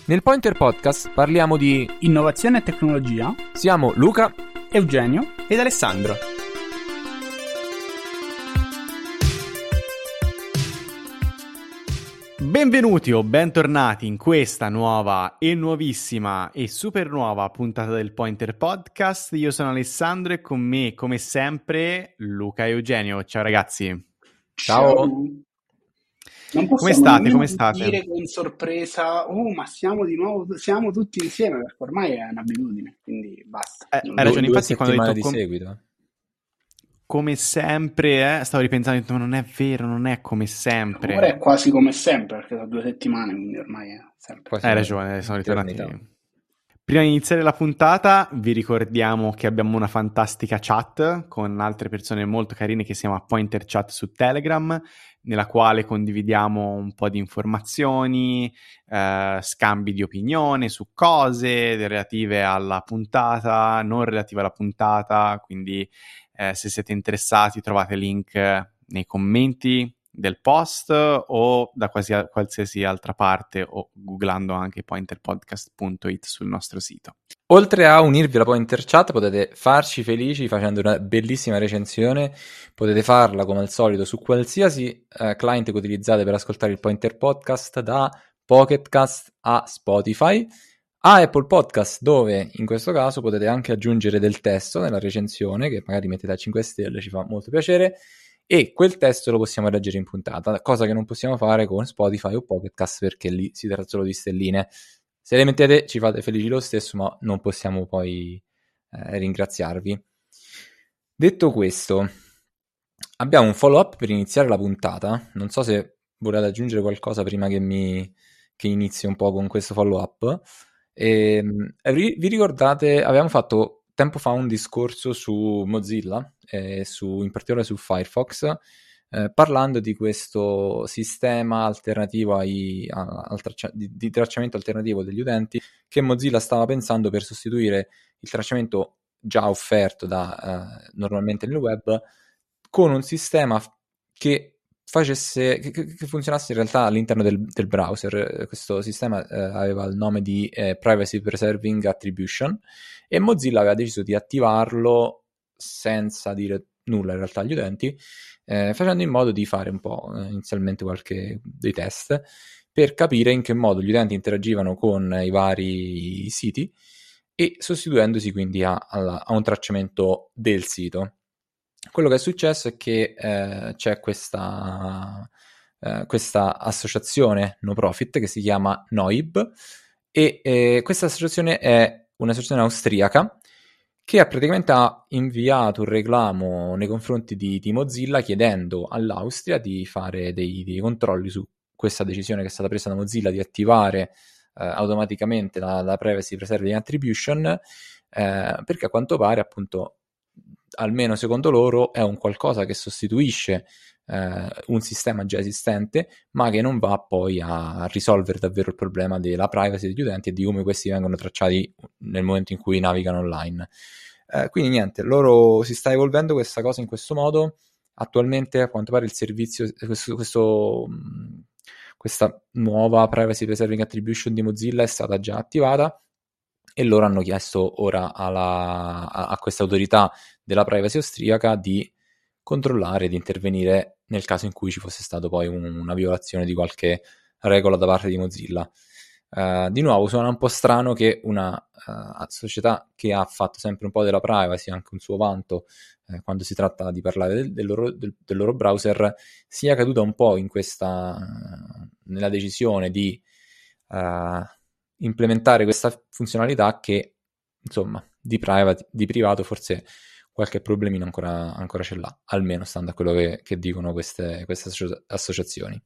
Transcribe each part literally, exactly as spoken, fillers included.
Nel Pointer Podcast parliamo di innovazione e tecnologia. Siamo Luca, Eugenio ed Alessandro. Benvenuti o bentornati in questa nuova e nuovissima e super nuova puntata del Pointer Podcast. Io sono Alessandro e con me, come sempre, Luca e Eugenio. Ciao ragazzi. Ciao. Non Come state? Come state? dire con sorpresa, oh, ma siamo di nuovo, siamo tutti insieme, perché ormai è un'abitudine, quindi basta. Eh, Non- hai ragione, due infatti quando ho settimane detto di com- seguito. come sempre, eh, stavo ripensando, ho detto, ma non è vero, non è come sempre. Ora è quasi come sempre, perché sono due settimane, quindi ormai è sempre. Quasi Hai una- ragione, sono ritornati. un'eternità. Prima di iniziare la puntata vi ricordiamo che abbiamo una fantastica chat con altre persone molto carine che si chiama Pointer Chat su Telegram, nella quale condividiamo un po' di informazioni, eh, scambi di opinione su cose relative alla puntata, non relative alla puntata, quindi eh, se siete interessati trovate link nei commenti del post o da quasi, qualsiasi altra parte o googlando anche pointerpodcast punto it sul nostro sito. Oltre a unirvi alla Pointer Chat, potete farci felici facendo una bellissima recensione. Potete farla come al solito su qualsiasi eh, client che utilizzate per ascoltare il Pointer Podcast, da Pocket Cast a Spotify, a Apple Podcast, dove in questo caso potete anche aggiungere del testo nella recensione, che magari mettete a cinque stelle, ci fa molto piacere, e quel testo lo possiamo leggere in puntata, cosa che non possiamo fare con Spotify o Pocket Cast, perché lì si tratta solo di stelline. Se le mettete ci fate felici lo stesso, ma non possiamo poi eh, ringraziarvi. Detto questo, abbiamo un follow up per iniziare la puntata. Non so se volete aggiungere qualcosa prima che mi che inizi un po' con questo follow up. E, vi ricordate, avevamo fatto tempo fa un discorso su Mozilla, e su, in particolare su Firefox, eh, parlando di questo sistema alternativo ai, a, al traccia, di, di tracciamento alternativo degli utenti che Mozilla stava pensando per sostituire il tracciamento già offerto da eh, normalmente nel web con un sistema che facesse che, che funzionasse in realtà all'interno del, del browser. Questo sistema eh, aveva il nome di eh, Privacy Preserving Attribution, e Mozilla aveva deciso di attivarlo senza dire nulla in realtà agli utenti, eh, facendo in modo di fare un po' eh, inizialmente qualche dei test per capire in che modo gli utenti interagivano con i vari siti e sostituendosi quindi a, a, a un tracciamento del sito. Quello che è successo è che eh, c'è questa, eh, questa associazione no profit che si chiama Noib, e eh, questa associazione è un'associazione austriaca che ha praticamente ha inviato un reclamo nei confronti di, di Mozilla, chiedendo all'Austria di fare dei, dei controlli su questa decisione che è stata presa da Mozilla di attivare eh, automaticamente la, la Privacy Preserving Attribution, eh, perché a quanto pare, appunto, almeno secondo loro, è un qualcosa che sostituisce eh, un sistema già esistente, ma che non va poi a risolvere davvero il problema della privacy degli utenti e di come questi vengono tracciati nel momento in cui navigano online. Eh, quindi niente, loro si sta evolvendo questa cosa in questo modo. Attualmente, a quanto pare, il servizio, questo, questo, questa nuova Privacy Preserving Attribution di Mozilla è stata già attivata, e loro hanno chiesto ora alla, a, a questa autorità della privacy austriaca di controllare, di intervenire nel caso in cui ci fosse stato poi un, una violazione di qualche regola da parte di Mozilla. Uh, di nuovo suona un po' strano che una uh, società che ha fatto sempre un po' della privacy, anche un suo vanto eh, quando si tratta di parlare del, del, loro, del, del loro browser, sia caduta un po' in questa uh, nella decisione di uh, implementare questa funzionalità che, insomma, di, private, di privato forse qualche problemino ancora, ancora ce l'ha, almeno stando a quello che, che dicono queste, queste associ- associazioni.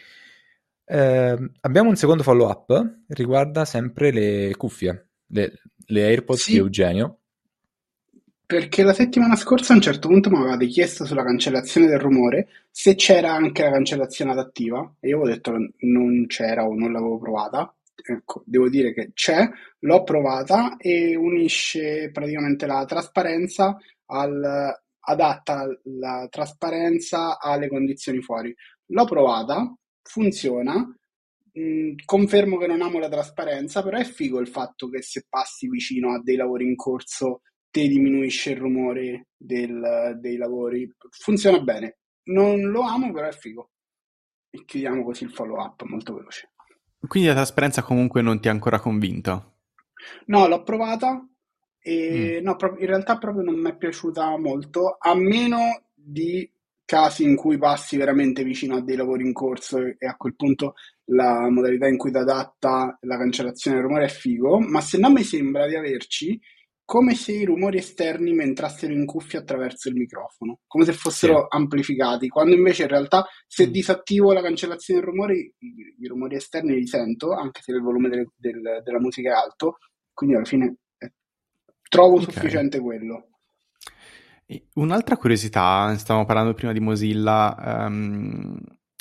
Eh, abbiamo un secondo follow up, riguarda sempre le cuffie, le, le AirPods Sì. di Eugenio. Perché la settimana scorsa a un certo punto mi avevate chiesto sulla cancellazione del rumore se c'era anche la cancellazione adattiva, e io avevo detto che non c'era o non l'avevo provata. Ecco, devo dire che c'è, l'ho provata e unisce praticamente la trasparenza al, adatta la trasparenza alle condizioni fuori. L'ho provata, funziona, mh, confermo che non amo la trasparenza, però è figo il fatto che se passi vicino a dei lavori in corso te diminuisce il rumore del- dei lavori. Funziona bene. Non lo amo, però è figo. E chiudiamo così il follow up molto veloce. Quindi la trasparenza comunque non ti ha ancora convinto? No, l'ho provata Mm. e no, pro- in realtà proprio non mi è piaciuta molto, a meno di casi in cui passi veramente vicino a dei lavori in corso e, e a quel punto la modalità in cui ti adatta la cancellazione del rumore è figo, ma se no mi sembra di averci come se i rumori esterni mi entrassero in cuffia attraverso il microfono, come se Sì. fossero amplificati, quando invece in realtà se Mm. disattivo la cancellazione del rumore i, i rumori esterni li sento, anche se il volume del- del- della musica è alto, quindi alla fine eh, trovo Ok. sufficiente quello. E un'altra curiosità, stavamo parlando prima di Mozilla. ehm,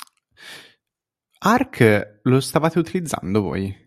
Arc lo stavate utilizzando voi?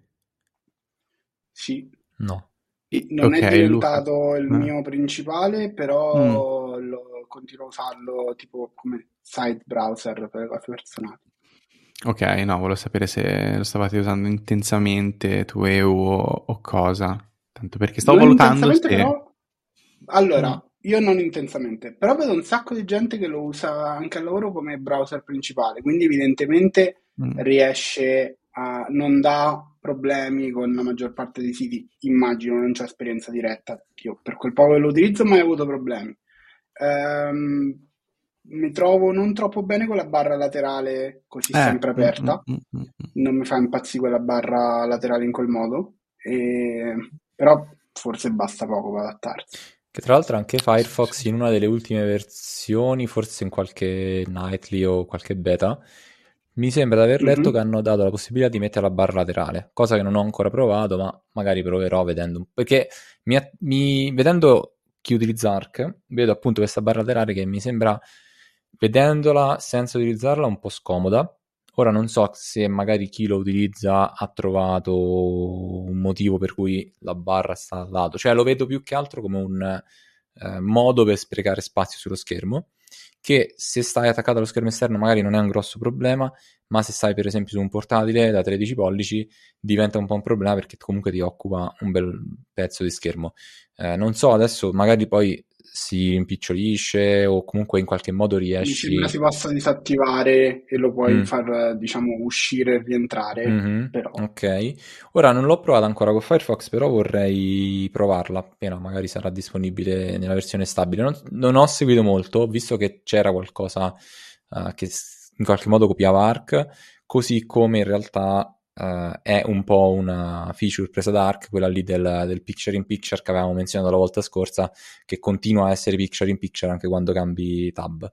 Sì, No. I- non ok, è Luca. diventato il Eh. mio principale, Mm. però lo, continuo a usarlo tipo come side browser per le cose personali. Ok, no, volevo sapere se lo stavate usando intensamente tu e o, o cosa. Tanto perché stavo Non valutando intensamente, se... però. Allora, Mm, io non intensamente, però vedo un sacco di gente che lo usa anche al lavoro come browser principale, quindi evidentemente mm. riesce a non dà problemi con la maggior parte dei siti. Immagino, non c'ho esperienza diretta. Io per quel poco che lo utilizzo mai avuto problemi. Ehm, mi trovo non troppo bene con la barra laterale così Eh, sempre mm, mm, aperta. mm, mm, mm. Non mi fa impazzire quella barra laterale in quel modo. E- Però forse basta poco per adattarsi. Che tra l'altro anche Firefox in una delle ultime versioni, forse in qualche nightly o qualche beta, mi sembra di aver letto che Mhm. hanno dato la possibilità di mettere la barra laterale, cosa che non ho ancora provato, ma magari proverò vedendo. un- Perché mi, att- mi- vedendo chi utilizza Arc, vedo appunto questa barra laterale che mi sembra, vedendola senza utilizzarla, un po' scomoda. Ora non so se magari chi lo utilizza ha trovato un motivo per cui la barra sta al lato, cioè lo vedo più che altro come un eh, modo per sprecare spazio sullo schermo, che se stai attaccato allo schermo esterno magari non è un grosso problema, ma se stai per esempio su un portatile da tredici pollici diventa un po' un problema perché comunque ti occupa un bel pezzo di schermo. Eh, non so, adesso magari poi si rimpicciolisce o comunque in qualche modo Mi sembra riesci. si possa disattivare e lo puoi Mm. far, diciamo, uscire e rientrare, Mhm, però. ok, ora non l'ho provata ancora con Firefox, però vorrei provarla appena magari sarà disponibile nella versione stabile. Non, non ho seguito molto, ho visto che c'era qualcosa eh, che s- in qualche modo copiava Arc, così come in realtà eh, è un po' una feature presa da Arc, quella lì del, del picture in picture che avevamo menzionato la volta scorsa, che continua a essere picture in picture anche quando cambi tab.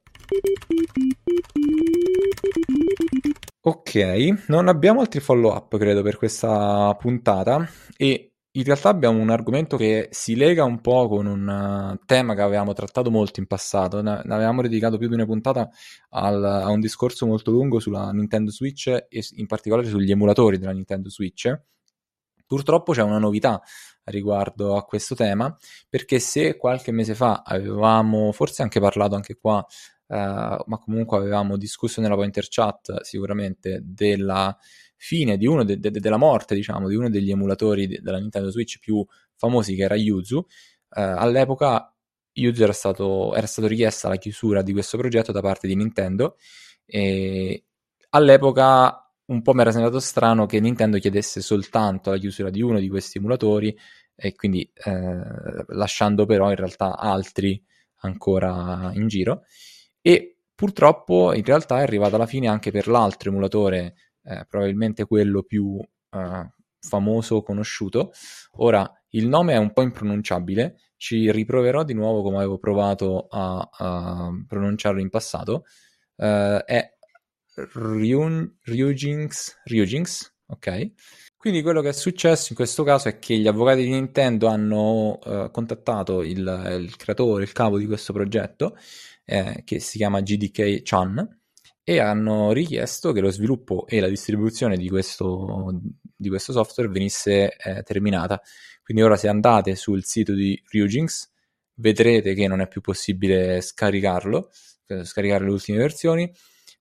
Ok, non abbiamo altri follow-up, credo, per questa puntata e in realtà abbiamo un argomento che si lega un po' con un eh, tema che avevamo trattato molto in passato. Ne ne avevamo dedicato più di una puntata al- a un discorso molto lungo sulla Nintendo Switch e s- in particolare sugli emulatori della Nintendo Switch. Purtroppo c'è una novità riguardo a questo tema, perché se qualche mese fa avevamo forse anche parlato anche qua eh, ma comunque avevamo discusso nella Pointer Chat sicuramente della fine di uno de- de- della morte, diciamo, di uno degli emulatori de- della Nintendo Switch più famosi che era Yuzu. Eh, all'epoca Yuzu era stato, era stato richiesta la chiusura di questo progetto da parte di Nintendo e all'epoca un po' mi era sembrato strano che Nintendo chiedesse soltanto la chiusura di uno di questi emulatori e quindi eh, lasciando però in realtà altri ancora in giro e purtroppo in realtà è arrivata la fine anche per l'altro emulatore, eh, probabilmente quello più eh, famoso, conosciuto. Ora, il nome è un po' impronunciabile, ci riproverò di nuovo come avevo provato a, a pronunciarlo in passato. Eh, è Ryun, Ryujinx, Ryujinx, ok? Quindi quello che è successo in questo caso è che gli avvocati di Nintendo hanno eh, contattato il, il creatore, il capo di questo progetto, eh, che si chiama G D K Chan, e hanno richiesto che lo sviluppo e la distribuzione di questo, di questo software venisse eh, terminata. Quindi ora se andate sul sito di Ryujinx vedrete che non è più possibile scaricarlo, eh, scaricare le ultime versioni.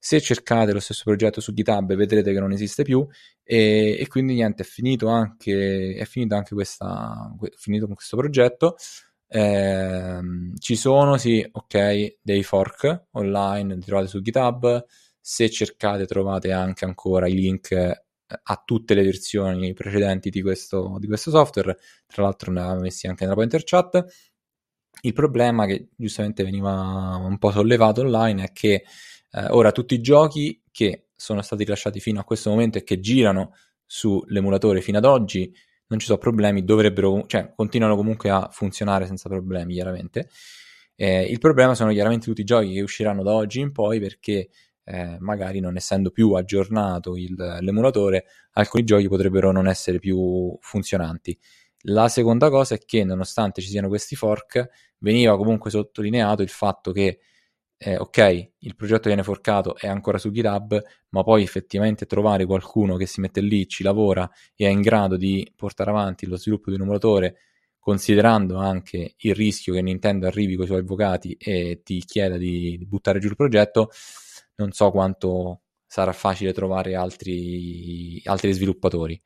Se cercate lo stesso progetto su GitHub vedrete che non esiste più, e, e quindi niente, è finito anche, è finito anche questa, è finito con questo progetto. Eh, ci sono, sì, ok, dei fork online, li trovate su GitHub. Se cercate trovate anche ancora i link a tutte le versioni precedenti di questo, di questo software. Tra l'altro ne avevamo messi anche nella Pointer Chat. Il problema che giustamente veniva un po' sollevato online è che eh, ora tutti i giochi che sono stati rilasciati fino a questo momento e che girano sull'emulatore fino ad oggi non ci sono problemi, dovrebbero, cioè continuano comunque a funzionare senza problemi, chiaramente. Eh, il problema sono chiaramente tutti i giochi che usciranno da oggi in poi, perché eh, magari non essendo più aggiornato il, l'emulatore, alcuni giochi potrebbero non essere più funzionanti. La seconda cosa è che nonostante ci siano questi fork, veniva comunque sottolineato il fatto che eh, ok, il progetto viene forcato, è ancora su GitHub, ma poi effettivamente trovare qualcuno che si mette lì, ci lavora e è in grado di portare avanti lo sviluppo di un emulatore, considerando anche il rischio che Nintendo arrivi con i suoi avvocati e ti chieda di, di buttare giù il progetto, non so quanto sarà facile trovare altri, altri sviluppatori.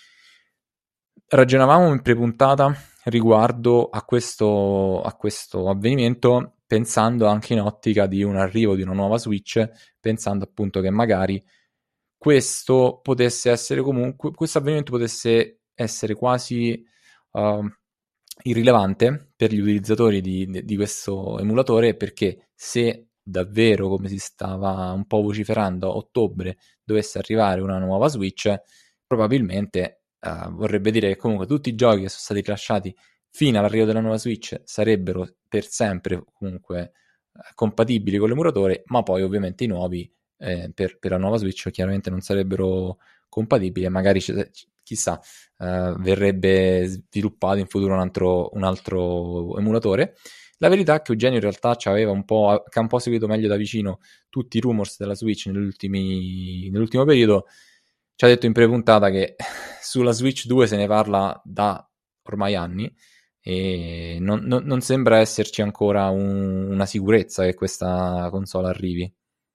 Ragionavamo in pre-puntata riguardo a questo, a questo avvenimento, pensando anche in ottica di un arrivo di una nuova Switch, pensando appunto che magari questo potesse essere comunque, questo avvenimento potesse essere quasi uh, irrilevante per gli utilizzatori di, di questo emulatore, perché se davvero, come si stava un po' vociferando, a ottobre dovesse arrivare una nuova Switch, probabilmente Uh, vorrebbe dire che comunque tutti i giochi che sono stati rilasciati fino all'arrivo della nuova Switch sarebbero per sempre comunque uh, compatibili con l'emulatore, ma poi ovviamente i nuovi eh, per, per la nuova Switch chiaramente non sarebbero compatibili e magari chissà uh, verrebbe sviluppato in futuro un altro, un altro emulatore. La verità è che Eugenio in realtà ci aveva un po', che ha un po' seguito meglio da vicino tutti i rumors della Switch negli nell'ultimo periodo. Ci ha detto in pre-puntata che sulla Switch due se ne parla da ormai anni e non, non, non sembra esserci ancora un, una sicurezza che questa console arrivi.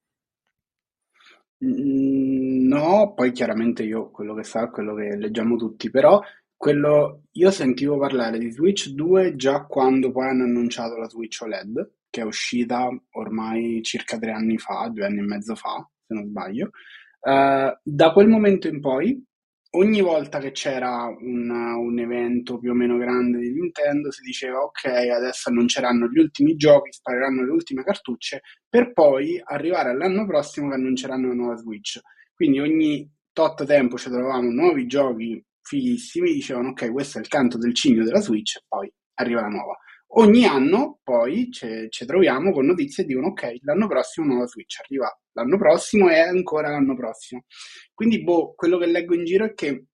No, poi chiaramente io quello che so è quello che leggiamo tutti, però quello, io sentivo parlare di Switch due già quando poi hanno annunciato la Switch O L E D, che è uscita ormai circa tre anni fa, due anni e mezzo fa, se non sbaglio. Uh, da quel momento in poi, ogni volta che c'era un, un evento più o meno grande di Nintendo, si diceva ok, adesso annunceranno gli ultimi giochi, spareranno le ultime cartucce, per poi arrivare all'anno prossimo che annunceranno una nuova Switch. Quindi ogni tot tempo ci trovavamo nuovi giochi fighissimi, dicevano ok, questo è il canto del cigno della Switch, e poi arriva la nuova. Ogni anno poi ci troviamo con notizie e dicono ok, l'anno prossimo nuova Switch, arriva l'anno prossimo e ancora l'anno prossimo. Quindi boh, quello che leggo in giro è che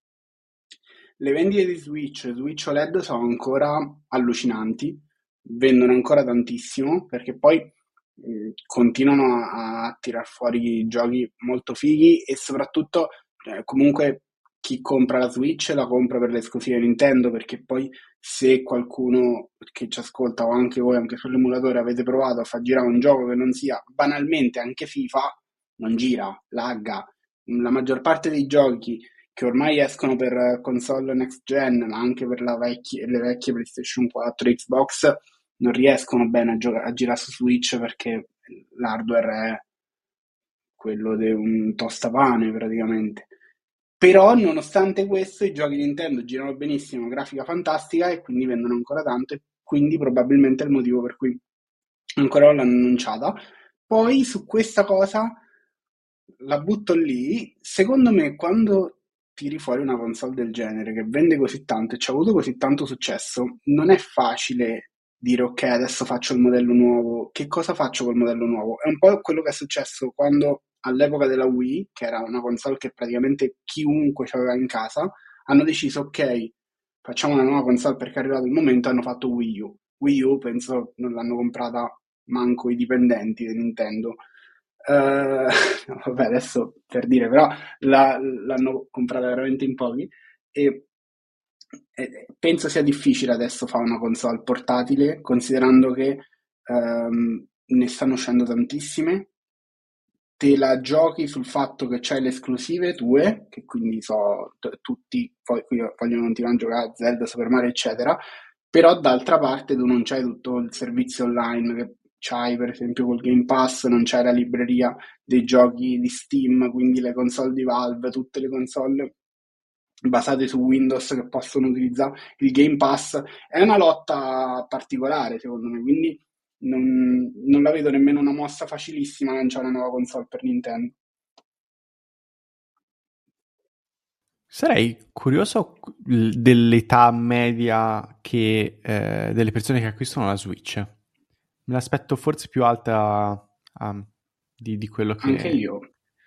le vendite di Switch, Switch O L E D sono ancora allucinanti, vendono ancora tantissimo, perché poi mh, continuano a, a tirar fuori giochi molto fighi e soprattutto eh, comunque chi compra la Switch la compra per le esclusive Nintendo, perché poi se qualcuno che ci ascolta o anche voi anche sull'emulatore avete provato a far girare un gioco che non sia banalmente anche FIFA, non gira, lagga. La maggior parte dei giochi che ormai escono per console next gen, ma anche per la vecchie, le vecchie PlayStation quattro, Xbox, non riescono bene a, gioca- a girare su Switch perché l'hardware è quello di un tostapane praticamente. Però nonostante questo i giochi Nintendo girano benissimo, grafica fantastica e quindi vendono ancora tanto e quindi probabilmente è il motivo per cui ancora non l'hanno annunciata. Poi su questa cosa la butto lì, secondo me quando tiri fuori una console del genere che vende così tanto e ci ha avuto così tanto successo, non è facile dire ok, adesso faccio il modello nuovo, che cosa faccio col modello nuovo? È un po' quello che è successo quando all'epoca della Wii, che era una console che praticamente chiunque aveva in casa, hanno deciso ok, facciamo una nuova console perché è arrivato il momento, hanno fatto Wii U. Wii U penso non l'hanno comprata manco i dipendenti di Nintendo. Uh, vabbè, adesso per dire, però la, l'hanno comprata veramente in pochi e, e penso sia difficile adesso fare una console portatile, considerando che um, ne stanno uscendo tantissime, te la giochi sul fatto che c'hai le esclusive tue, che quindi so, t- tutti poi vogliono continuare a giocare a Zelda, Super Mario, eccetera, però d'altra parte tu non c'hai tutto il servizio online che c'hai, per esempio col Game Pass, non c'hai la libreria dei giochi di Steam, quindi le console di Valve, tutte le console basate su Windows che possono utilizzare il Game Pass. È una lotta particolare, secondo me, quindi non, non la vedo nemmeno una mossa facilissima lanciare una nuova console per Nintendo. Sarei curioso l- dell'età media che, eh, delle persone che acquistano la Switch. Me l'aspetto forse più alta um, di, di quello Anche che... io.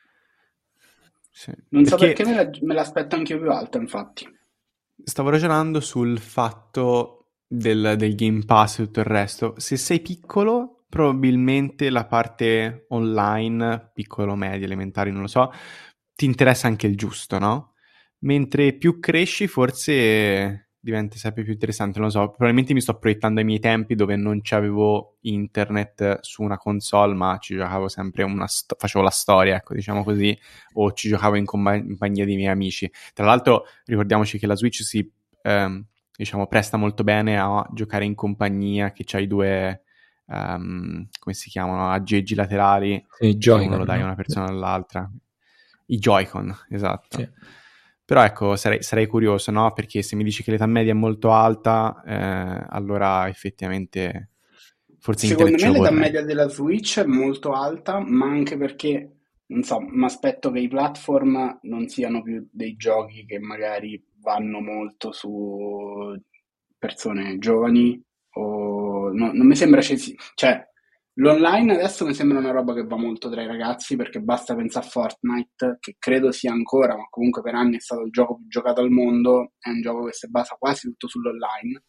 Sì. Non so Perché perché me, la- me l'aspetto anche io più alta, infatti. stavo ragionando sul fatto del, del Game Pass e tutto il resto. Se sei piccolo, probabilmente la parte online, piccolo, medio, elementari, non lo so, ti interessa anche il giusto, no? Mentre più cresci, forse diventa sempre più interessante, non lo so. Probabilmente mi sto proiettando ai miei tempi dove non c'avevo internet su una console, ma ci giocavo sempre una sto- facevo la storia, ecco, diciamo così, o ci giocavo in compa- in compagnia dei miei amici. Tra l'altro, ricordiamoci che la Switch si, ehm, diciamo, presta molto bene a giocare in compagnia, che c'hai due, ehm, come si chiamano, aggeggi laterali, Sì, i che uno lo Joy-Con, dai a no? una persona all'altra. I Joy-Con, Sì. esatto. Però ecco, sarei, sarei curioso, no? Perché se mi dici che l'età media è molto alta, eh, allora effettivamente forse Secondo internet ce me lo l'età vorrei. media della Switch è molto alta, ma anche perché, non so, mi aspetto che i platform non siano più dei giochi che magari vanno molto su persone giovani o no- non mi sembra ci si- cioè l'online adesso mi sembra una roba che va molto tra i ragazzi perché basta pensare a Fortnite, che credo sia ancora, ma comunque per anni è stato il gioco più giocato al mondo, è un gioco che si basa quasi tutto sull'online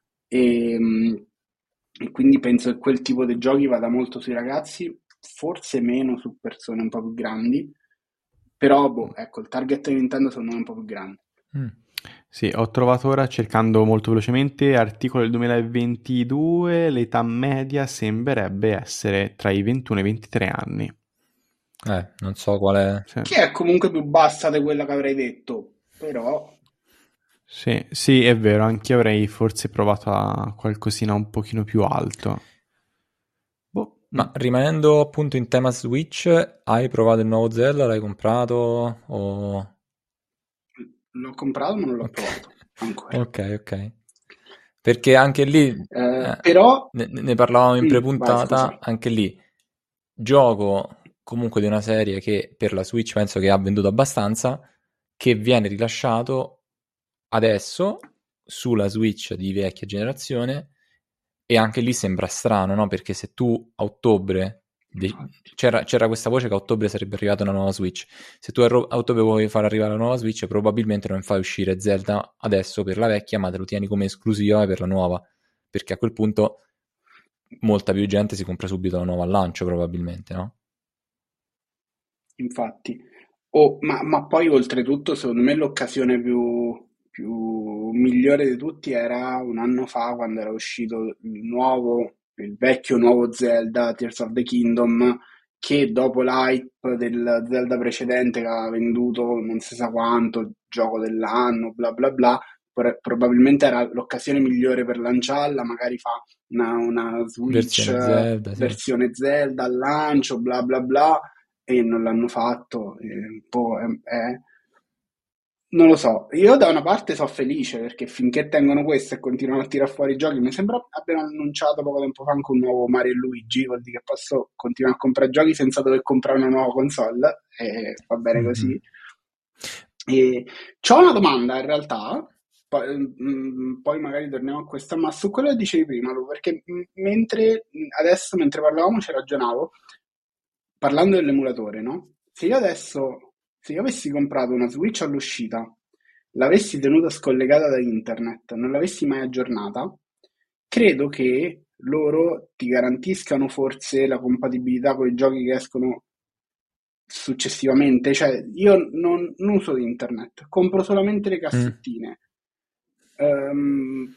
e, mh, e quindi penso che quel tipo di giochi vada molto sui ragazzi, forse meno su persone un po' più grandi, però boh, ecco, il target di Nintendo secondo me è un po' più grande. Mm. Sì, ho trovato ora, cercando molto velocemente, articolo del duemilaventidue, l'età media sembrerebbe essere tra i ventuno e i ventitré anni. Eh, non so qual è. Sì. Che è comunque più bassa di quella che avrei detto, però Sì, sì, è vero, anche io avrei forse provato a qualcosina un pochino più alto. Boh, Ma mm. rimanendo appunto in tema Switch, hai provato il nuovo Zelda? L'hai comprato? O... l'ho comprato ma non l'ho Ok, provato ancora. ok, ok. Perché anche lì, Eh, eh, però, ne, ne parlavamo in mm, vai, scusa. prepuntata, anche lì, gioco comunque di una serie che per la Switch penso che ha venduto abbastanza, che viene rilasciato adesso sulla Switch di vecchia generazione e anche lì sembra strano, no? Perché se tu a ottobre de- Infatti. c'era, c'era questa voce che a ottobre sarebbe arrivata una nuova Switch. Se tu a, ro- a ottobre vuoi far arrivare la nuova Switch, probabilmente non fai uscire Zelda adesso per la vecchia, ma te lo tieni come esclusiva per la nuova, perché a quel punto molta più gente si compra subito la nuova al lancio, probabilmente, no? Infatti, oh, ma, ma poi oltretutto, secondo me l'occasione più, più migliore di tutti era un anno fa quando era uscito il nuovo, il vecchio nuovo Zelda, Tears of the Kingdom, che dopo l'hype del Zelda precedente che aveva venduto non si sa quanto, gioco dell'anno, bla bla bla, pro- probabilmente era l'occasione migliore per lanciarla, magari fa una, una Switch Versione eh, Zelda, sì. versione Zelda al lancio, bla bla bla e non l'hanno fatto. E un po' è- è- Non lo so, io da una parte sono felice perché finché tengono questo e continuano a tirare fuori i giochi, mi sembra abbiano annunciato poco tempo fa anche un nuovo Mario e Luigi, vuol dire che posso continuare a comprare giochi senza dover comprare una nuova console e va bene Mhm. così. E c'ho una domanda in realtà, poi, mm, poi magari torniamo a questa, ma su quello che dicevi prima, Lu, perché mm, mentre adesso mentre parlavamo ci ragionavo parlando dell'emulatore, no? Se io adesso, se io avessi comprato una Switch all'uscita, l'avessi tenuta scollegata da internet, non l'avessi mai aggiornata, credo che loro ti garantiscano forse la compatibilità con i giochi che escono successivamente. Cioè, io non, non uso internet, compro solamente le Mm. cassettine. Ehm,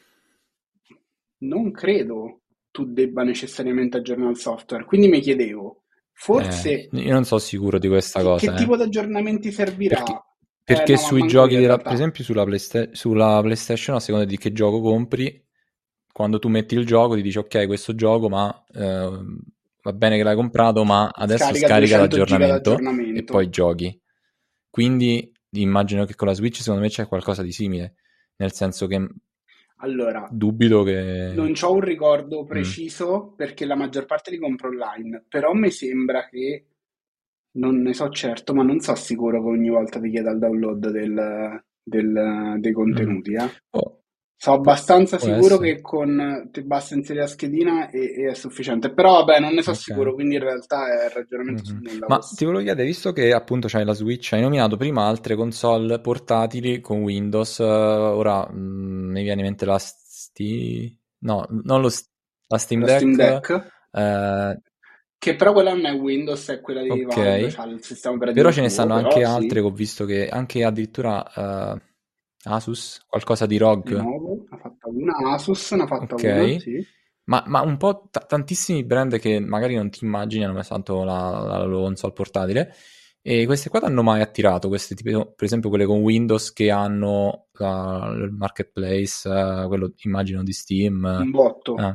Non credo tu debba necessariamente aggiornare il software, quindi mi chiedevo, Forse... Eh, io non sono sicuro di questa Che, cosa, che eh. tipo di aggiornamenti servirà? Perché, Eh, perché no, ma sui manco giochi io in della, per realtà. esempio sulla, Playsta- sulla PlayStation, a seconda di che gioco compri, quando tu metti il gioco ti dice ok, questo gioco, ma eh, va bene che l'hai comprato, ma adesso Scarica scarica duecento giga l'aggiornamento e poi d'aggiornamento. giochi. Quindi immagino che con la Switch secondo me c'è qualcosa di simile, nel senso che Allora, dubito che... non ho un ricordo Mm. preciso perché la maggior parte li compro online, però mi sembra che, non ne so certo, ma non so sicuro che ogni volta ti chieda il download del- del- dei Mm. contenuti, eh. Oh, Sono può, abbastanza può sicuro essere. che con ti basta inserire la schedina e, e è sufficiente, però vabbè, non ne so Ok. sicuro, quindi in realtà è il ragionamento sul Mhm. nulla Ma ti questo. volevo chiedere, visto che appunto c'hai la Switch, hai nominato prima altre console portatili con Windows, eh, ora mm, mi viene in mente la Steam... No, non lo s- la Steam La Steam Deck, Deck, eh, che però quella non è Windows, è quella di Valve, ok, c'ha il sistema però operativo ce ne suo, stanno però anche altre sì. che ho visto che anche addirittura eh, Asus, qualcosa di R O G, Lenovo ne ha fatta una, Asus ne ha fatta una, ok, sì. ma, ma un po' ta- tantissimi brand che magari non ti immagini hanno messo tanto la, la loro console portatile. E queste qua ti hanno mai attirato? Queste tipo, per esempio quelle con Windows che hanno la- il marketplace, eh, quello immagino di Steam. Un botto, Ah,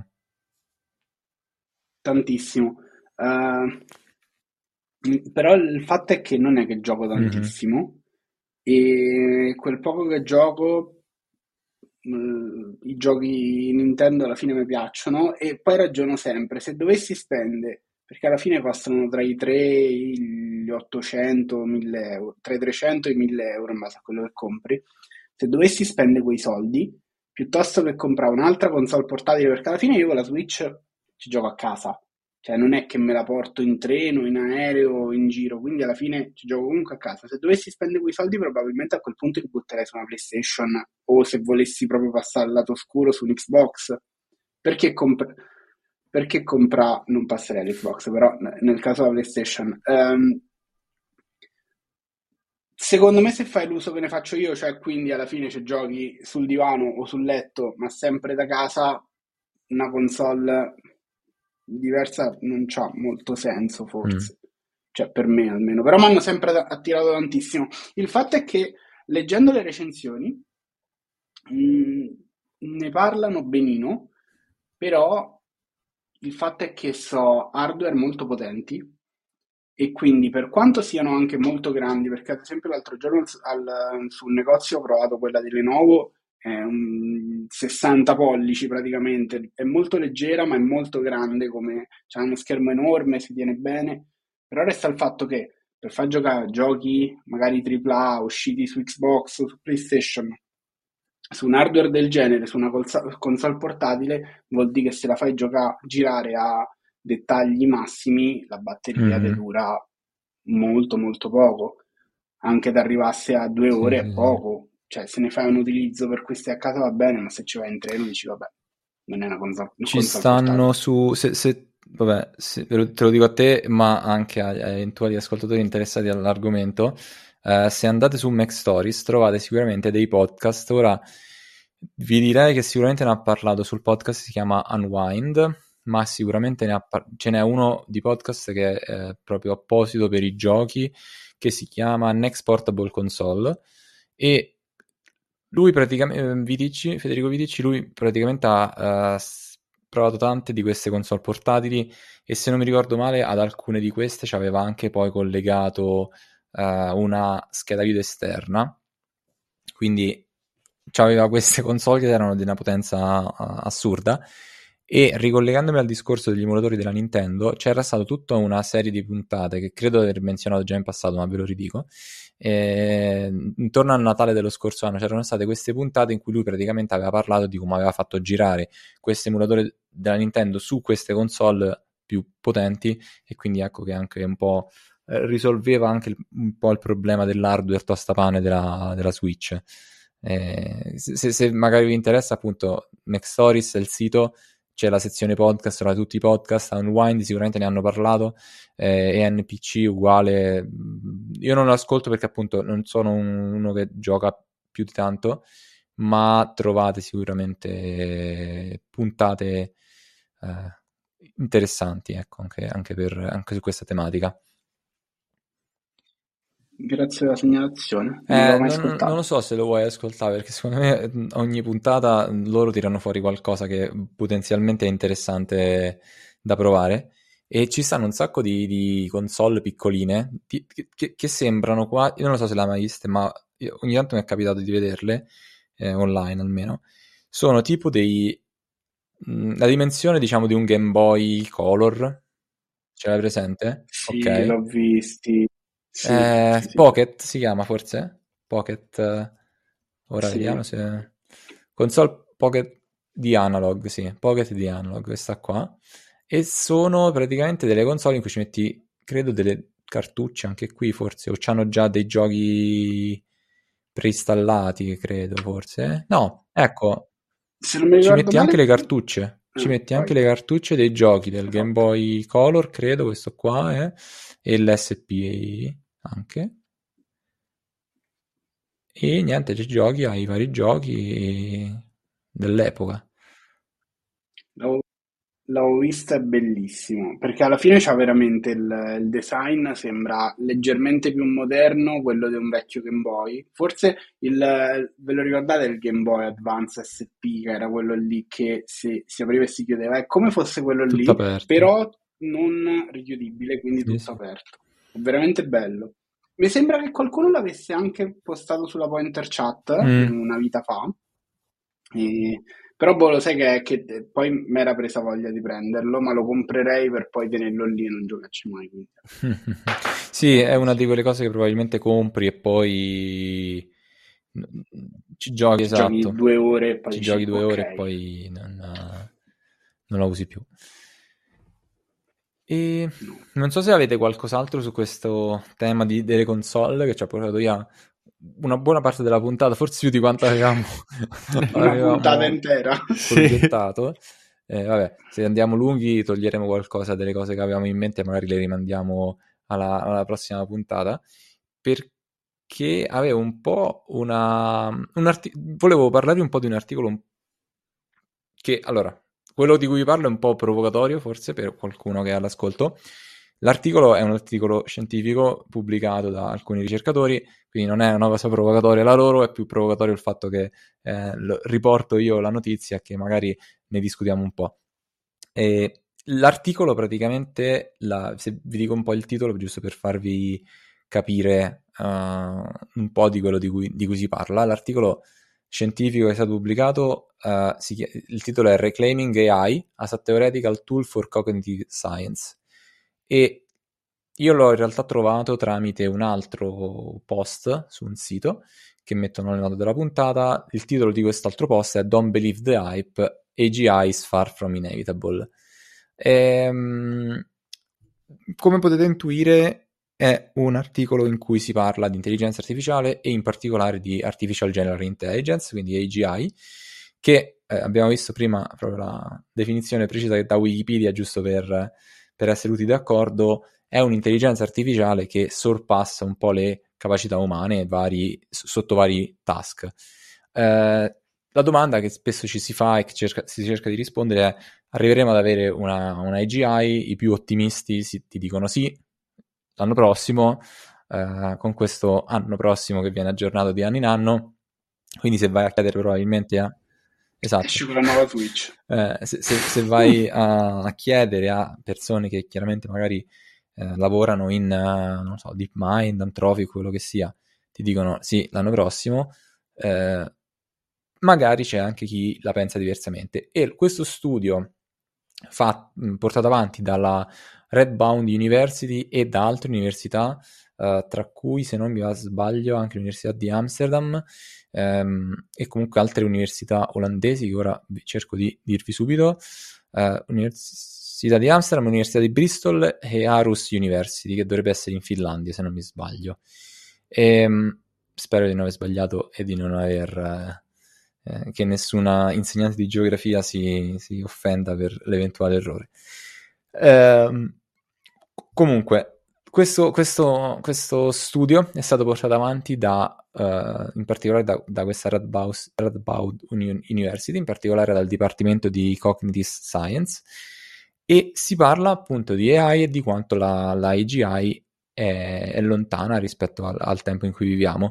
tantissimo. Eh, però il fatto è che non è che gioco mhm, tantissimo e quel poco che gioco, mm, i giochi Nintendo alla fine mi piacciono e poi ragiono sempre, se dovessi spendere, perché alla fine costano tra i tre e gli ottocento, mille euro, tra i trecento e i mille euro in base a quello che compri, se dovessi spendere quei soldi, piuttosto che comprare un'altra console portatile, perché alla fine io con la Switch ci gioco a casa, cioè non è che me la porto in treno, in aereo, in giro, quindi alla fine ci gioco comunque a casa. Se dovessi spendere quei soldi probabilmente a quel punto li butterei su una PlayStation o se volessi proprio passare al lato oscuro su un Xbox. Perché compra... Perché compra... Non passerei all'Xbox, però nel caso della PlayStation. Ehm, Secondo me se fai l'uso che ne faccio io, cioè quindi alla fine ci giochi sul divano o sul letto, ma sempre da casa, una console diversa non c'ha molto senso mm, forse, cioè per me almeno, però mi hanno sempre attirato tantissimo. Il fatto è che leggendo le recensioni mh, ne parlano benino, però il fatto è che so hardware molto potenti e quindi per quanto siano anche molto grandi, perché ad esempio l'altro giorno al- al- sul negozio ho provato quella di Lenovo, è un sessanta pollici praticamente, è molto leggera ma è molto grande, come c'ha uno schermo enorme, si tiene bene, però resta il fatto che per far giocare a giochi magari tripla A usciti su Xbox o su PlayStation, su un hardware del genere, su una colza- console portatile, vuol dire che se la fai gioca- girare a dettagli massimi, la batteria ti mhm. dura molto molto poco. Anche da arrivarsi a due Sì, ore è sì, sì. poco. Cioè, se ne fai un utilizzo per questi a casa va bene, ma se ci vai in treno dici, vabbè, non è una console, una Ci console stanno portatile. su... Se, se- vabbè, se- te lo te lo dico a te, ma anche agli agli eventuali ascoltatori interessati all'argomento. Eh, se andate su Mac Stories trovate sicuramente dei podcast. Ora vi direi che sicuramente ne ha parlato sul podcast, si chiama Unwind, ma sicuramente ne ha par- ce n'è uno di podcast che è eh, proprio apposito per i giochi, che si chiama Next Portable Console. E lui praticamente, Vidici, Federico Vidici, lui praticamente ha eh, s- provato tante di queste console portatili e se non mi ricordo male ad alcune di queste ci aveva anche poi collegato eh, una scheda video esterna, quindi c'aveva queste console che erano di una potenza uh, assurda e ricollegandomi al discorso degli emulatori della Nintendo c'era stata tutta una serie di puntate che credo di aver menzionato già in passato ma ve lo ridico. E, intorno al Natale dello scorso anno c'erano state queste puntate in cui lui praticamente aveva parlato di come aveva fatto girare questo emulatore della Nintendo su queste console più potenti e quindi ecco che anche un po' eh, risolveva anche il, un po' il problema dell'hardware tostapane della, della Switch. Eh, se, se magari vi interessa, appunto, Next Stories è il sito, c'è la sezione podcast, tra tutti i podcast, Unwind sicuramente ne hanno parlato, eh, e N P C uguale. Io non lo ascolto perché appunto non sono un- uno che gioca più di tanto, ma trovate sicuramente puntate eh, interessanti, ecco, anche, anche, per, anche su questa tematica. Grazie della segnalazione, non Eh, l'ho mai non, non ascoltato. lo so se lo vuoi ascoltare, perché secondo me mh, ogni puntata mh, loro tirano fuori qualcosa che potenzialmente è interessante da provare. E ci stanno un sacco di, di console piccoline ti- che, che- che sembrano qua. Io non lo so se l'hai mai viste, ma io- ogni tanto mi è capitato di vederle, eh, online almeno. Sono tipo dei. mh, La dimensione, diciamo, di un Game Boy Color. Ce l'hai presente? Sì, Ok. l'ho visti. Sì, sì, Eh, sì, Pocket si chiama forse? Pocket. eh, Ora sì. vediamo se. Console Pocket di Analog, sì, Pocket di Analog, questa qua. E sono praticamente delle console in cui ci metti, credo, delle cartucce anche qui forse, o c'hanno già dei giochi preinstallati, credo forse. No, ecco, Se non mi ci ricordo metti anche male... le cartucce. Ci Ah, metti anche vai, le cartucce dei giochi del Game top. Boy Color, credo, questo qua, eh, e l'S P anche. E niente, ci giochi ai vari giochi dell'epoca. L'avevo l'avevo vista, è bellissimo, perché alla fine c'ha veramente il, il design, sembra leggermente più moderno, quello di un vecchio Game Boy. Forse il, ve lo ricordate il Game Boy Advance S P, che era quello lì che si, si apriva e si chiudeva? È come fosse quello Tutto lì, aperto. però non richiudibile, quindi Sì, tutto sì. aperto. È veramente bello. Mi sembra che qualcuno l'avesse anche postato sulla Pointer Chat Mm. una vita fa. E- Però boh, lo sai che, che poi mi era presa voglia di prenderlo, ma lo comprerei per poi tenerlo lì e non giocarci mai. Quindi Sì, è è una così. di quelle cose che probabilmente compri e poi ci giochi, Ci giochi esatto. due ore e poi Ci dici giochi due ore e ok. poi non, non la usi più. E No. non so se avete qualcos'altro su questo tema di- delle console che ci ha portato via una buona parte della puntata, forse più di quanto avevamo, Una puntata avevamo intera. Sì. progettato. Eh, vabbè, se andiamo lunghi toglieremo qualcosa delle cose che avevamo in mente e magari le rimandiamo alla, alla prossima puntata, perché avevo un po' una... Un arti- volevo parlarvi un po' di un articolo un- che, allora, quello di cui vi parlo è un po' provocatorio, forse, per qualcuno che è all'ascolto. L'articolo è un articolo scientifico pubblicato da alcuni ricercatori, quindi non è una cosa provocatoria la loro, è più provocatorio il fatto che eh, lo- riporto io la notizia e che magari ne discutiamo un po'. E l'articolo praticamente, la- se vi dico un po' il titolo, giusto per farvi capire uh, un po' di quello di cui, di cui si parla, l'articolo scientifico che è stato pubblicato, uh, si chia- il titolo è Reclaiming A I as a Theoretical Tool for Cognitive Science. E io l'ho in realtà trovato tramite un altro post su un sito che mettono le note della puntata. Il titolo di quest'altro post è Don't Believe the Hype, A G I is Far From Inevitable. Ehm, come potete intuire, è un articolo in cui si parla di intelligenza artificiale e in particolare di Artificial General Intelligence, quindi A G I, che eh, abbiamo visto prima proprio la definizione precisa da Wikipedia, giusto per, per essere tutti d'accordo, è un'intelligenza artificiale che sorpassa un po' le capacità umane vari, sotto vari task. Eh, la domanda che spesso ci si fa e che cerca, si cerca di rispondere è: arriveremo ad avere una, una A G I? I più ottimisti si, ti dicono sì, l'anno prossimo, eh, con questo anno prossimo che viene aggiornato di anno in anno, quindi se vai a chiedere probabilmente a... Esatto. Esce con la nuova Switch. Eh, se, se- se vai a, a chiedere a persone che chiaramente magari eh, lavorano in, eh, non so, DeepMind, Anthropic, quello che sia, ti dicono sì, l'anno prossimo, eh, magari c'è anche chi la pensa diversamente. E questo studio fa- mh, portato avanti dalla Redbound University e da altre università, eh, tra cui, se non mi va sbaglio, anche l'Università di Amsterdam, ehm, e comunque altre università olandesi che ora vi- cerco di dirvi subito. Eh, Università di Amsterdam, Università di Bristol e Aarhus University, che dovrebbe essere in Finlandia, se non mi sbaglio. Ehm, spero di non aver sbagliato e di non aver... eh, eh, che nessuna insegnante di geografia si, si offenda per l'eventuale errore. Ehm, comunque, questo, questo, questo studio è stato portato avanti da, eh, in particolare da, da questa Radboud, Radboud Uni- University, in particolare dal Dipartimento di Cognitive Science, e si parla appunto di A I e di quanto la, la A G I è, è lontana rispetto al, al tempo in cui viviamo.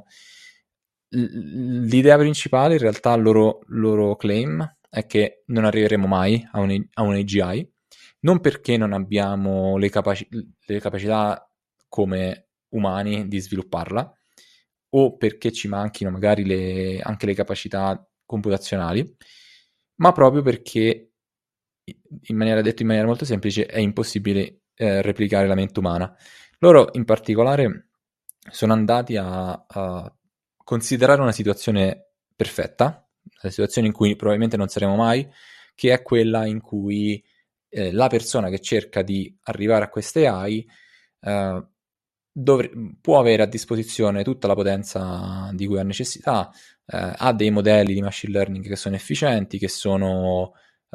L- l'idea principale, in realtà, il loro, loro claim è che non arriveremo mai a un, a un A G I, non perché non abbiamo le, capaci- le capacità come umani di svilupparla, o perché ci manchino magari le, anche le capacità computazionali, ma proprio perché, in maniera, detto in maniera molto semplice, è impossibile eh, replicare la mente umana. Loro in particolare sono andati a, a considerare una situazione perfetta, la situazione in cui probabilmente non saremo mai, che è quella in cui eh, la persona che cerca di arrivare a queste A I eh, dovre- può avere a disposizione tutta la potenza di cui ha necessità, eh, ha dei modelli di machine learning che sono efficienti, che sono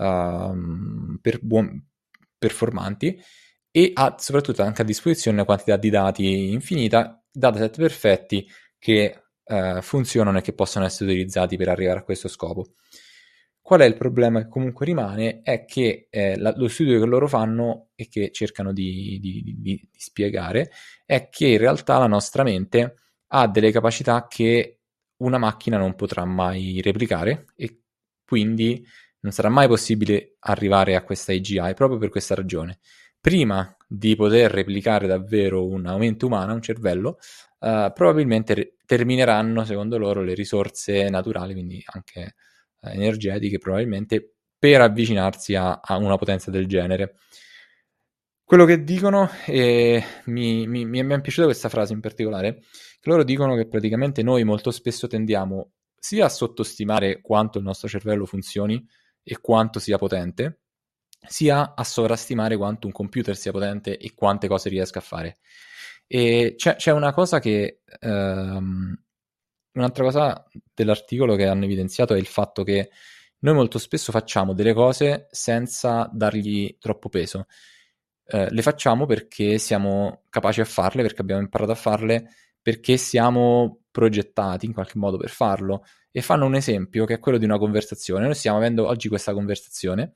uh, per buon- performanti, e ha soprattutto anche a disposizione una quantità di dati infinita, dataset perfetti che uh, funzionano e che possono essere utilizzati per arrivare a questo scopo. Qual è il problema che comunque rimane? È che eh, la, lo studio che loro fanno e che cercano di, di, di, di spiegare è che in realtà la nostra mente ha delle capacità che una macchina non potrà mai replicare, e quindi non sarà mai possibile arrivare a questa A G I proprio per questa ragione. Prima di poter replicare davvero una mente umana, un cervello, uh, probabilmente re- termineranno, secondo loro, le risorse naturali, quindi anche uh, energetiche, probabilmente, per avvicinarsi a, a una potenza del genere. Quello che dicono, e mi, mi, mi è piaciuta questa frase in particolare, che loro dicono che praticamente noi molto spesso tendiamo sia a sottostimare quanto il nostro cervello funzioni e quanto sia potente, sia a sovrastimare quanto un computer sia potente e quante cose riesca a fare. E c'è, c'è una cosa che... Ehm, un'altra cosa dell'articolo che hanno evidenziato è il fatto che noi molto spesso facciamo delle cose senza dargli troppo peso. Eh, le facciamo perché siamo capaci a farle, perché abbiamo imparato a farle, perché siamo progettati in qualche modo per farlo. E fanno un esempio che è quello di una conversazione. Noi stiamo avendo oggi questa conversazione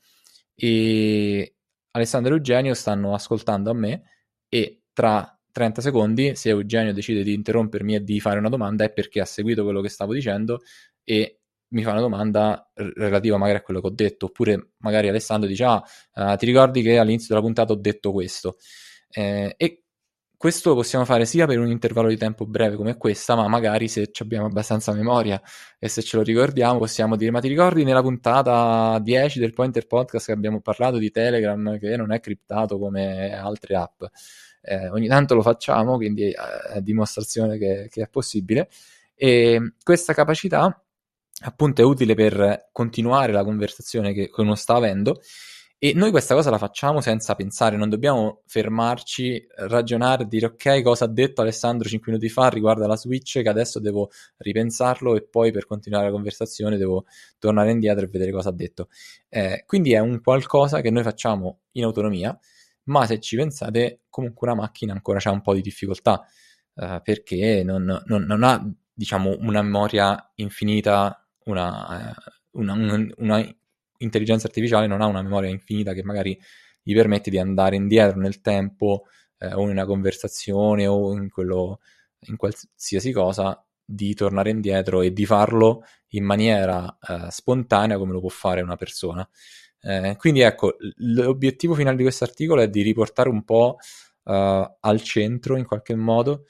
e Alessandro e Eugenio stanno ascoltando a me, e tra trenta secondi, se Eugenio decide di interrompermi e di fare una domanda, è perché ha seguito quello che stavo dicendo e mi fa una domanda relativa magari a quello che ho detto, oppure magari Alessandro dice ah, uh, ti ricordi che all'inizio della puntata ho detto questo, eh, e questo lo possiamo fare sia per un intervallo di tempo breve come questa, ma magari se abbiamo abbastanza memoria e se ce lo ricordiamo possiamo dire ma ti ricordi nella puntata dieci del Pointer Podcast che abbiamo parlato di Telegram che non è criptato come altre app. Eh, ogni tanto lo facciamo, quindi è dimostrazione che, che è possibile, e questa capacità appunto è utile per continuare la conversazione che uno sta avendo, e noi questa cosa la facciamo senza pensare, non dobbiamo fermarci, ragionare, dire ok, cosa ha detto Alessandro cinque minuti fa riguardo alla Switch, che adesso devo ripensarlo e poi per continuare la conversazione devo tornare indietro e vedere cosa ha detto. Eh, quindi è un qualcosa che noi facciamo in autonomia, ma se ci pensate comunque una macchina ancora c'ha un po' di difficoltà, eh, perché non, non, non ha, diciamo, una memoria infinita, una, eh, una, un, una intelligenza artificiale non ha una memoria infinita che magari gli permette di andare indietro nel tempo, eh, o in una conversazione o in quello, in qualsiasi cosa, di tornare indietro e di farlo in maniera eh, spontanea come lo può fare una persona. Eh, quindi ecco, l'obiettivo finale di questo articolo è di riportare un po' uh, al centro, in qualche modo,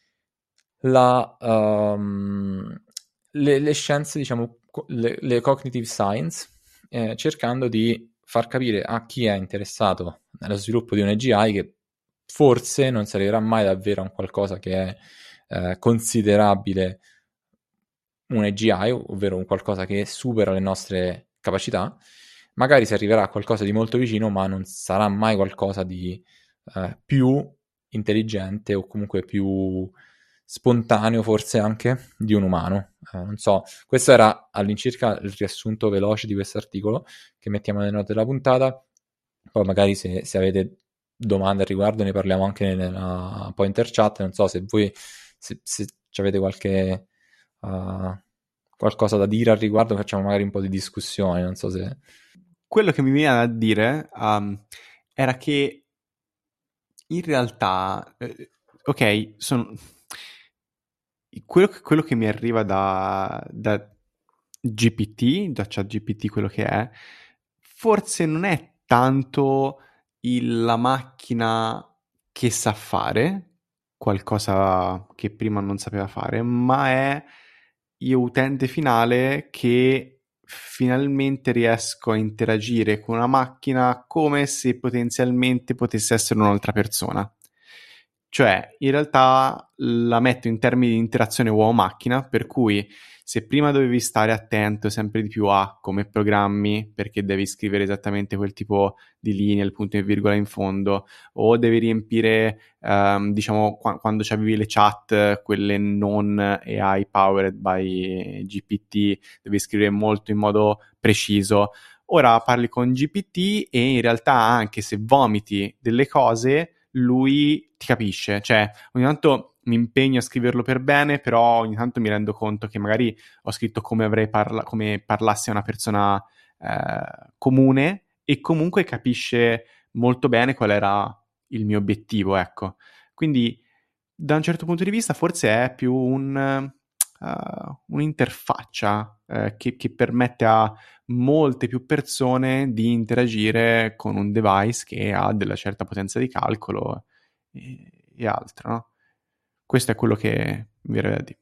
la, um, le, le scienze, diciamo, le, le cognitive science, eh, cercando di far capire a chi è interessato nello sviluppo di un A G I che forse non si arriverà mai davvero a un qualcosa che è eh, considerabile un A G I, ovvero un qualcosa che supera le nostre capacità. Magari si arriverà a qualcosa di molto vicino, ma non sarà mai qualcosa di eh, più intelligente o comunque più spontaneo, forse anche, di un umano. Eh, non so, questo era all'incirca il riassunto veloce di questo articolo che mettiamo nelle note della puntata. Poi magari se, se avete domande al riguardo ne parliamo anche nella Pointer Chat. Non so se voi se, se avete qualche uh, qualcosa da dire al riguardo, facciamo magari un po' di discussione, non so se... Quello che mi viene da dire um, era che in realtà, eh, ok, sono... quello, che- quello che mi arriva da, da G P T, da ChatGPT, quello che è, forse non è tanto il- la macchina che sa fare qualcosa che prima non sapeva fare, ma è io utente finale che finalmente riesco a interagire con una macchina come se potenzialmente potesse essere un'altra persona. Cioè, in realtà la metto in termini di interazione uomo-macchina, per cui se prima dovevi stare attento sempre di più a come programmi, perché devi scrivere esattamente quel tipo di linea, il punto e virgola in fondo, o devi riempire, ehm, diciamo, qua- quando c'avevi le chat, quelle non A I powered by G P T, devi scrivere molto in modo preciso. Ora parli con G P T e in realtà anche se vomiti delle cose, lui ti capisce. Cioè, ogni tanto mi impegno a scriverlo per bene, però ogni tanto mi rendo conto che magari ho scritto come avrei parla- come parlasse una persona eh, comune e comunque capisce molto bene qual era il mio obiettivo, ecco. Quindi, da un certo punto di vista, forse è più un, eh, un'interfaccia eh, che, che permette a molte più persone di interagire con un device che ha della certa potenza di calcolo e, e altro, no? Questo è quello che mi viene da dire.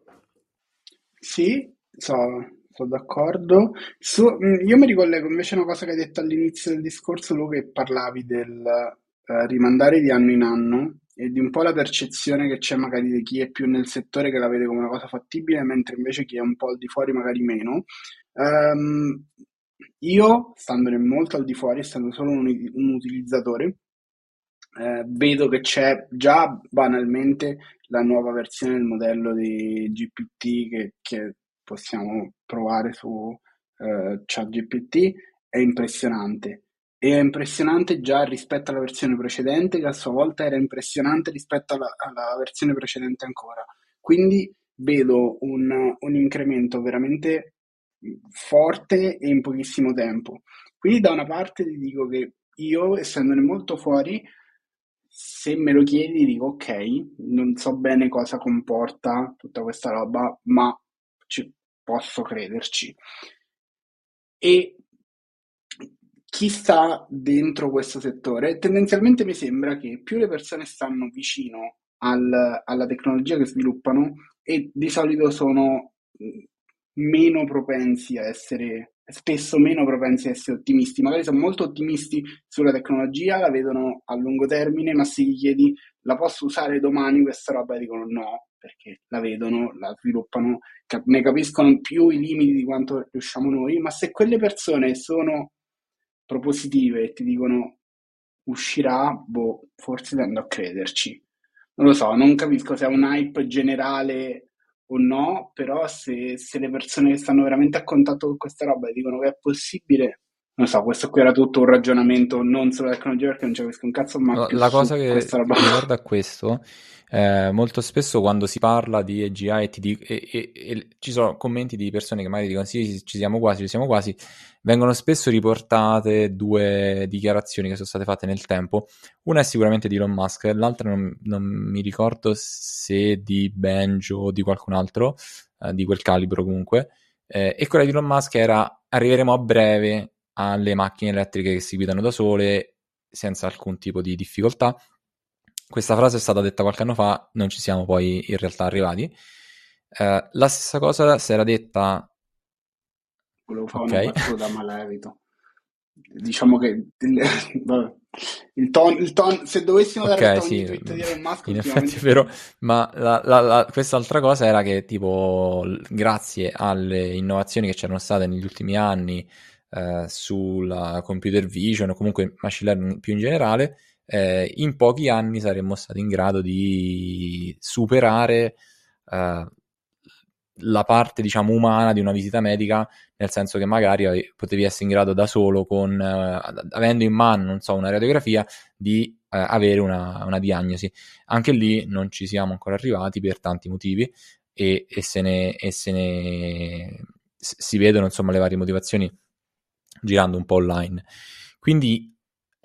Sì, so- sono d'accordo. Su- mm, io mi ricollego invece a una cosa che hai detto all'inizio del discorso, tu che parlavi del eh, rimandare di anno in anno e di un po' la percezione che c'è magari di chi è più nel settore che la vede come una cosa fattibile, mentre invece chi è un po' al di fuori magari meno. Ehm, io, standone molto al di fuori, essendo solo un, un utilizzatore, eh, vedo che c'è già banalmente la nuova versione del modello di G P T che, che possiamo provare su eh, ChatGPT, è impressionante. E è impressionante già rispetto alla versione precedente, che a sua volta era impressionante rispetto alla, alla versione precedente ancora. Quindi vedo un, un incremento veramente forte e in pochissimo tempo. Quindi da una parte ti dico che io, essendone molto fuori, se me lo chiedi dico ok, non so bene cosa comporta tutta questa roba, ma ci posso crederci. E chi sta dentro questo settore, tendenzialmente mi sembra che più le persone stanno vicino al- alla tecnologia che sviluppano e di solito sono mh, meno propensi a essere, spesso meno propensi a essere ottimisti. Magari sono molto ottimisti sulla tecnologia, la vedono a lungo termine, ma se gli chiedi la posso usare domani questa roba, dicono no, perché la vedono, la sviluppano, cap- ne capiscono più i limiti di quanto riusciamo noi, ma se quelle persone sono propositive e ti dicono uscirà, boh, forse tendo a crederci. Non lo so, non capisco se è un hype generale o no, però se, se le persone che stanno veramente a contatto con questa roba e dicono che è possibile, non so, questo qui era tutto un ragionamento non sulla tecnologia perché non ci capisco un cazzo, ma La più la cosa su che questa roba riguarda qua. a questo, eh, molto spesso quando si parla di A G I e, ti di- e- e- e ci sono commenti di persone che magari dicono sì, sì, ci siamo quasi, ci siamo quasi, vengono spesso riportate due dichiarazioni che sono state fatte nel tempo. Una è sicuramente di Elon Musk, l'altra non, non mi ricordo se di Benjo o di qualcun altro, eh, di quel calibro comunque. Eh, e quella di Elon Musk era arriveremo a breve alle macchine elettriche che si guidano da sole senza alcun tipo di difficoltà. Questa frase è stata detta qualche anno fa, non ci siamo poi in realtà arrivati. Eh, la stessa cosa si era detta, Volevo fare ok, una battuta, ma la evito. Diciamo che il, vabbè, il ton, il ton, se dovessimo dare il ok, tono sì, di tweet di Elon Musk in effetti ultimamente è è vero, quello. ma la, la, la, quest'altra cosa era che tipo grazie alle innovazioni che c'erano state negli ultimi anni eh, sulla computer vision o comunque machine learning più in generale, eh, in pochi anni saremmo stati in grado di superare eh, la parte diciamo umana di una visita medica, nel senso che magari potevi essere in grado da solo con eh, avendo in mano non so una radiografia di eh, avere una, una diagnosi. Anche lì non ci siamo ancora arrivati per tanti motivi e, e se ne, e se ne si vedono insomma le varie motivazioni girando un po' online. Quindi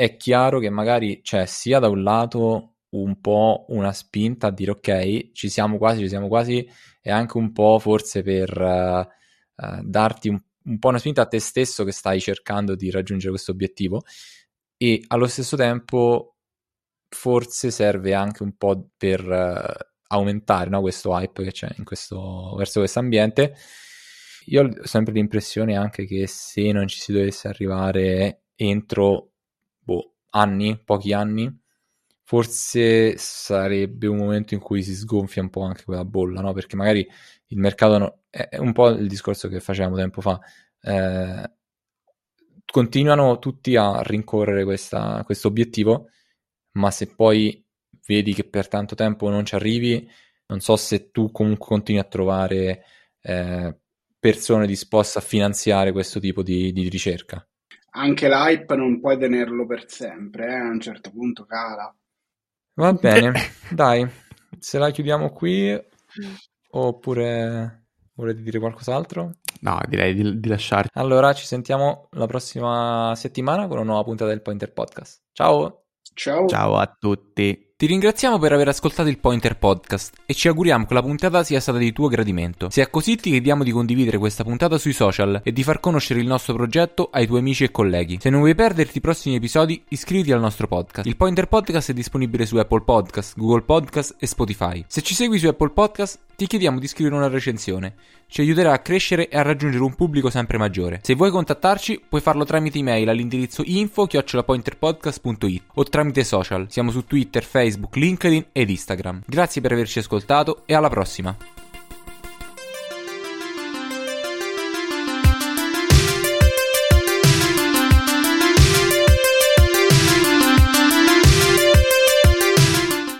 è chiaro che magari c'è sia da un lato un po' una spinta a dire ok, ci siamo quasi, ci siamo quasi, e anche un po' forse per uh, uh, darti un, un po' una spinta a te stesso che stai cercando di raggiungere questo obiettivo, e allo stesso tempo forse serve anche un po' per uh, aumentare, no, questo hype che c'è in questo, verso questo ambiente. Io ho sempre l'impressione anche che se non ci si dovesse arrivare entro boh, anni, pochi anni, forse sarebbe un momento in cui si sgonfia un po' anche quella bolla, no? Perché magari il mercato no, è un po' il discorso che facevamo tempo fa, eh, continuano tutti a rincorrere questa, questo obiettivo, ma se poi vedi che per tanto tempo non ci arrivi, non so se tu comunque continui a trovare eh, persone disposte a finanziare questo tipo di, di ricerca. Anche l'hype non puoi tenerlo per sempre, eh? A un certo punto cala. Va bene, dai, se la chiudiamo qui oppure volete dire qualcos'altro? No, direi di, di lasciarci. Allora ci sentiamo la prossima settimana con una nuova puntata del Pointer Podcast. Ciao! Ciao! Ciao a tutti! Ti ringraziamo per aver ascoltato il Pointer Podcast e ci auguriamo che la puntata sia stata di tuo gradimento. Se è così ti chiediamo di condividere questa puntata sui social e di far conoscere il nostro progetto ai tuoi amici e colleghi. Se non vuoi perderti i prossimi episodi, iscriviti al nostro podcast. Il Pointer Podcast è disponibile su Apple Podcast, Google Podcast e Spotify. Se ci segui su Apple Podcast, ti chiediamo di scrivere una recensione. Ci aiuterà a crescere e a raggiungere un pubblico sempre maggiore. Se vuoi contattarci, puoi farlo tramite email all'indirizzo info chiocciola pointerpodcast punto it o tramite social. Siamo su Twitter, Facebook, LinkedIn ed Instagram. Grazie per averci ascoltato e alla prossima!